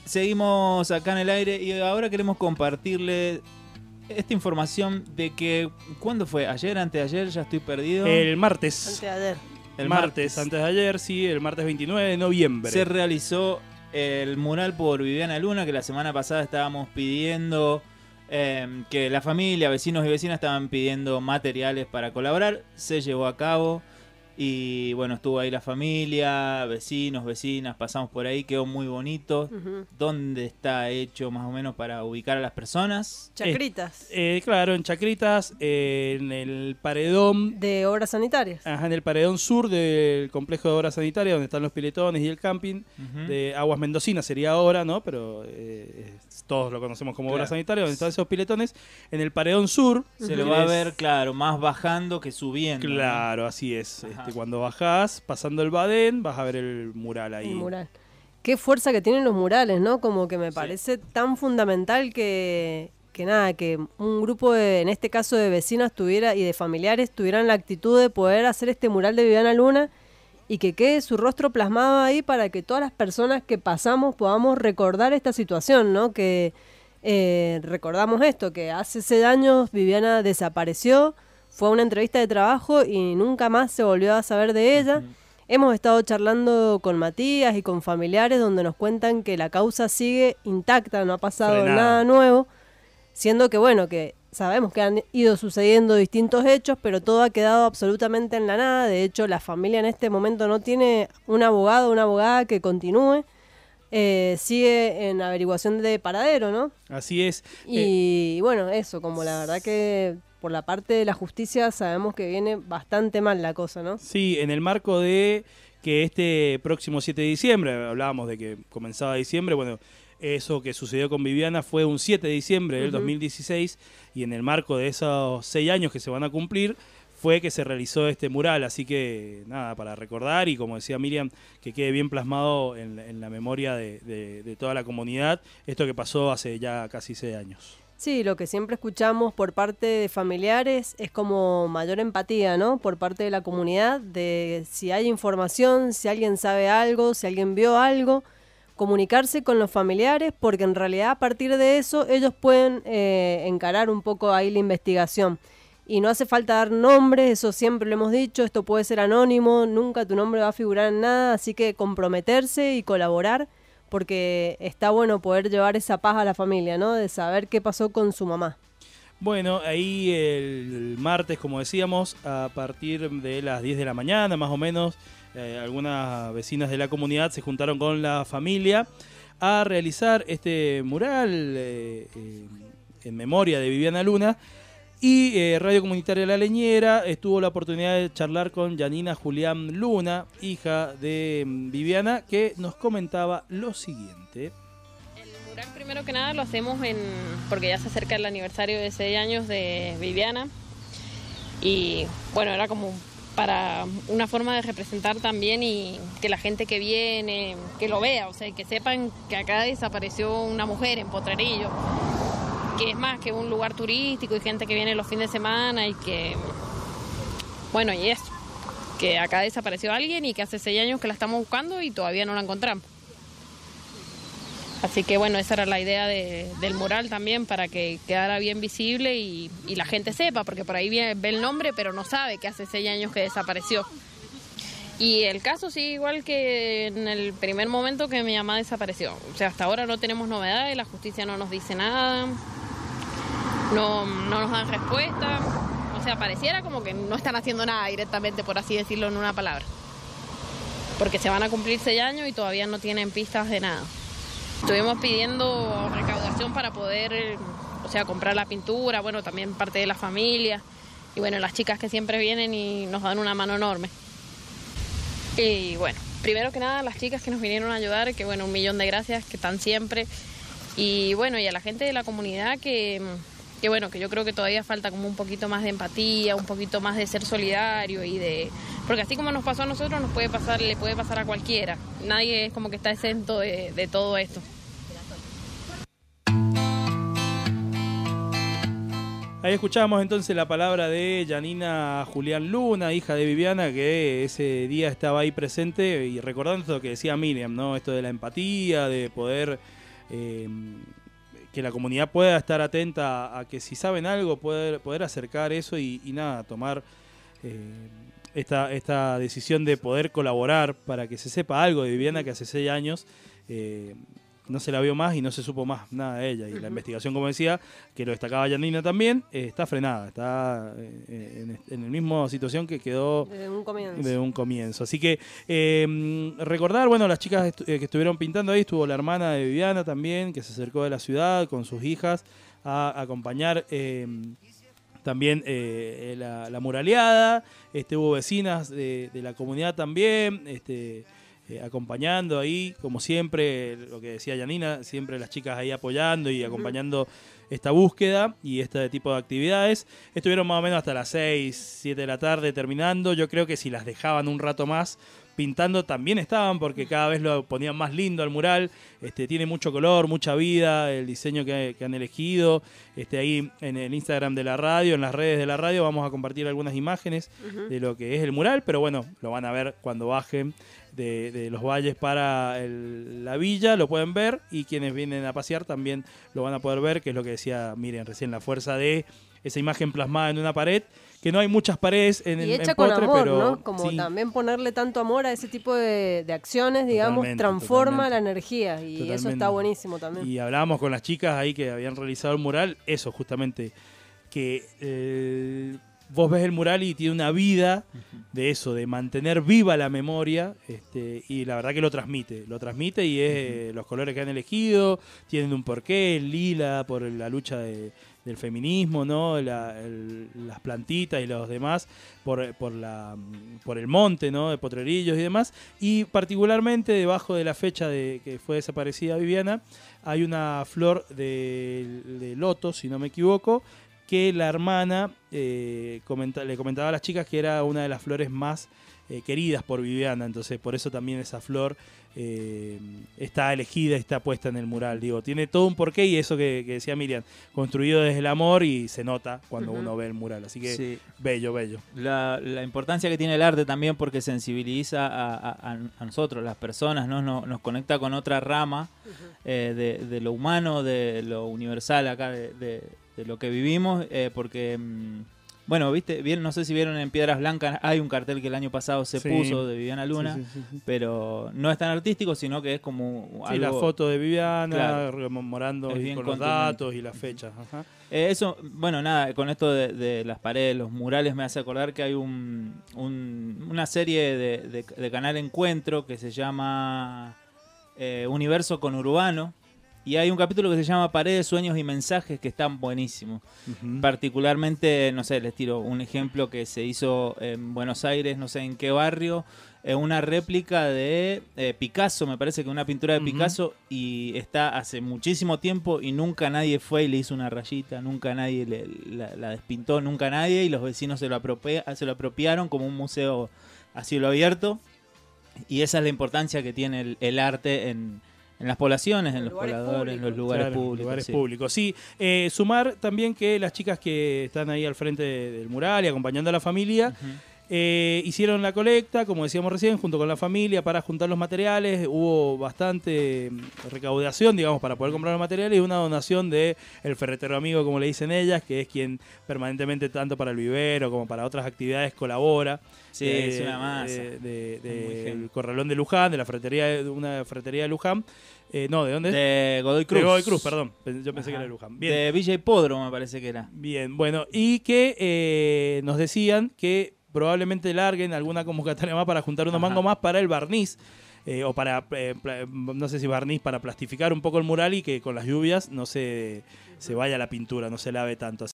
Seguimos acá en el aire y ahora queremos compartirle esta información de que... ¿Cuándo fue? ¿Ayer? ¿Antes de ayer? Ya estoy perdido. El martes. Antes de ayer. El martes, antes de ayer, sí, el martes 29 de noviembre. Se realizó el mural por Viviana Luna, que la semana pasada estábamos pidiendo... que la familia, vecinos y vecinas estaban pidiendo materiales para colaborar. Se llevó a cabo y bueno, estuvo ahí la familia, vecinos, vecinas, pasamos por ahí, quedó muy bonito. ¿Dónde está hecho más o menos para ubicar a las personas? Chacritas. Claro, en Chacritas, en el paredón De obras sanitarias. en el paredón sur del complejo de obras sanitarias, donde están los piletones y el camping de Aguas Mendocinas, sería ahora, ¿no? Pero todos lo conocemos como obras sanitarias, donde están esos piletones. En el paredón sur se lo va a ver, claro, más bajando que subiendo. Claro, ¿no? Así es. Cuando bajás, pasando el badén, vas a ver el mural ahí. El mural. Qué fuerza que tienen los murales, ¿no? Como que me parece tan fundamental que un grupo en este caso de vecinos y de familiares tuvieran la actitud de poder hacer este mural de Viviana Luna y que quede su rostro plasmado ahí para que todas las personas que pasamos podamos recordar esta situación, ¿no? Que recordamos esto, que hace 6 años Viviana desapareció, fue a una entrevista de trabajo y nunca más se volvió a saber de ella. Hemos estado charlando con Matías y con familiares donde nos cuentan que la causa sigue intacta, no ha pasado nada nuevo, siendo que bueno, que sabemos que han ido sucediendo distintos hechos, pero todo ha quedado absolutamente en la nada. De hecho, la familia en este momento no tiene un abogado o una abogada que continúe. Sigue en averiguación de paradero, ¿no? Así es. Y bueno, eso, como la verdad que por la parte de la justicia sabemos que viene bastante mal la cosa, ¿no? Sí, en el marco de que este próximo 7 de diciembre, hablábamos de que comenzaba diciembre, bueno, eso que sucedió con Viviana fue un 7 de diciembre del 2016 y en el marco de esos 6 años que se van a cumplir fue que se realizó este mural, así que nada, para recordar y como decía Miriam, que quede bien plasmado en la memoria de toda la comunidad esto que pasó hace ya casi 6 años. Sí, lo que siempre escuchamos por parte de familiares es como mayor empatía, ¿no? Por parte de la comunidad, de si hay información, si alguien sabe algo, si alguien vio algo, comunicarse con los familiares, porque en realidad a partir de eso ellos pueden encarar un poco ahí la investigación. Y no hace falta dar nombres, eso siempre lo hemos dicho, esto puede ser anónimo, nunca tu nombre va a figurar en nada, así que comprometerse y colaborar, porque está bueno poder llevar esa paz a la familia, ¿no? De saber qué pasó con su mamá. Bueno, ahí el martes, como decíamos, a partir de las 10 de la mañana, más o menos, algunas vecinas de la comunidad se juntaron con la familia a realizar este mural en memoria de Viviana Luna. Y Radio Comunitaria La Leñera tuvo la oportunidad de charlar con Yanina Julián Luna, hija de Viviana, que nos comentaba lo siguiente. El mural primero que nada lo hacemos porque ya se acerca el aniversario de 6 años de Viviana. Y bueno, era como para una forma de representar también y que la gente que viene, que lo vea, o sea, que sepan que acá desapareció una mujer en Potrerillo, que es más que un lugar turístico y gente que viene los fines de semana y que, bueno, y eso, que acá desapareció alguien y que hace 6 años que la estamos buscando y todavía no la encontramos. Así que bueno, esa era la idea del mural también, para que quedara bien visible y la gente sepa, porque por ahí ve el nombre pero no sabe que hace 6 años que desapareció. Y el caso sí, igual que en el primer momento que mi mamá desapareció. O sea, hasta ahora no tenemos novedades, la justicia no nos dice nada. No nos dan respuesta, o sea, pareciera como que no están haciendo nada directamente, por así decirlo en una palabra, porque se van a cumplir 6 años y todavía no tienen pistas de nada. Estuvimos pidiendo recaudación para poder, o sea, comprar la pintura, bueno, también parte de la familia, y bueno, las chicas que siempre vienen y nos dan una mano enorme. Y bueno, primero que nada, las chicas que nos vinieron a ayudar, que bueno, 1.000.000 de gracias, que están siempre, y bueno, y a la gente de la comunidad que bueno, que yo creo que todavía falta como un poquito más de empatía, un poquito más de ser solidario porque así como nos pasó a nosotros, le puede pasar a cualquiera. Nadie es como que está exento de todo esto. Ahí escuchamos entonces la palabra de Yanina Julián Luna, hija de Viviana, que ese día estaba ahí presente y recordando esto que decía Miriam, ¿no? Esto de la empatía, de poder que la comunidad pueda estar atenta a que si saben algo, poder acercar eso y nada, tomar esta decisión de poder colaborar para que se sepa algo de Viviana, que hace 6 años no se la vio más y no se supo más nada de ella. Y la investigación, como decía, que lo destacaba Yanina también, está frenada, está en la misma situación que quedó desde un comienzo. Así que recordar, bueno, las chicas que estuvieron pintando ahí, estuvo la hermana de Viviana también, que se acercó de la ciudad con sus hijas a acompañar también la muraleada. Hubo vecinas de la comunidad también, acompañando ahí, como siempre, lo que decía Yanina, siempre las chicas ahí apoyando y acompañando esta búsqueda y este tipo de actividades. Estuvieron más o menos hasta las 6, 7 de la tarde terminando. Yo creo que si las dejaban un rato más pintando también estaban, porque cada vez lo ponían más lindo al mural. Tiene mucho color, mucha vida, el diseño que han elegido. Ahí en el Instagram de la radio, en las redes de la radio, vamos a compartir algunas imágenes de lo que es el mural, pero bueno, lo van a ver cuando bajen de los valles para la villa, lo pueden ver, y quienes vienen a pasear también lo van a poder ver, que es lo que decía Miren recién, la fuerza de esa imagen plasmada en una pared, que no hay muchas paredes en hecha Potre, con amor, pero ¿no? Como sí, también ponerle tanto amor a ese tipo de acciones, digamos, transforma la energía, y eso está buenísimo también. Y hablábamos con las chicas ahí que habían realizado el mural, eso justamente, que vos ves el mural y tiene una vida de eso, de mantener viva la memoria, y la verdad que lo transmite y es los colores que han elegido, tienen un porqué, el lila por la lucha del feminismo, ¿no? Las plantitas y los demás por el monte, ¿no? De Potrerillos y demás, y particularmente debajo de la fecha de que fue desaparecida Viviana hay una flor de loto, si no me equivoco, que la hermana le comentaba a las chicas que era una de las flores más queridas por Viviana, entonces por eso también esa flor está elegida, está puesta en el mural. Digo, tiene todo un porqué, y eso que decía Miriam, construido desde el amor, y se nota cuando uno ve el mural, así que sí, bello. La importancia que tiene el arte también, porque sensibiliza a nosotros, las personas, ¿no? Nos conecta con otra rama de lo humano, de lo universal acá, de lo que vivimos, porque bueno, viste, no sé si vieron en Piedras Blancas, hay un cartel que el año pasado se puso de Viviana Luna, sí. Pero no es tan artístico, sino que es como algo, la foto de Viviana, claro, rememorando con los datos y las fechas. Ajá. Eso, bueno, nada, con esto de las paredes, los murales, me hace acordar que hay una serie de Canal Encuentro que se llama Universo Conurbano. Y hay un capítulo que se llama Paredes, Sueños y Mensajes, que están buenísimos. Particularmente, no sé, les tiro un ejemplo que se hizo en Buenos Aires, no sé en qué barrio, una réplica de Picasso, me parece que una pintura de Picasso, y está hace muchísimo tiempo y nunca nadie fue y le hizo una rayita, nunca nadie la despintó, nunca nadie, y los vecinos se lo apropiaron como un museo a cielo abierto. Y esa es la importancia que tiene el arte en las poblaciones, en los pobladores, en los lugares públicos. Sí, sumar también que las chicas que están ahí al frente del mural y acompañando a la familia, hicieron la colecta, como decíamos recién, junto con la familia para juntar los materiales. Hubo bastante recaudación, digamos, para poder comprar los materiales, y una donación de el ferretero amigo, como le dicen ellas, que es quien permanentemente, tanto para el vivero como para otras actividades, colabora. Sí, es una masa. El Corralón de Luján, de una ferretería de Luján. No, ¿de dónde? De Godoy Cruz. De Godoy Cruz, perdón. Yo pensé que era de Luján. Bien. De Villa Hipódromo, me parece que era. Bien, bueno, y que nos decían que probablemente larguen alguna convocatoria más para juntar unos mangos más para el barniz. O para, no sé si barniz, para plastificar un poco el mural, y que con las lluvias no se vaya la pintura, no se lave tanto.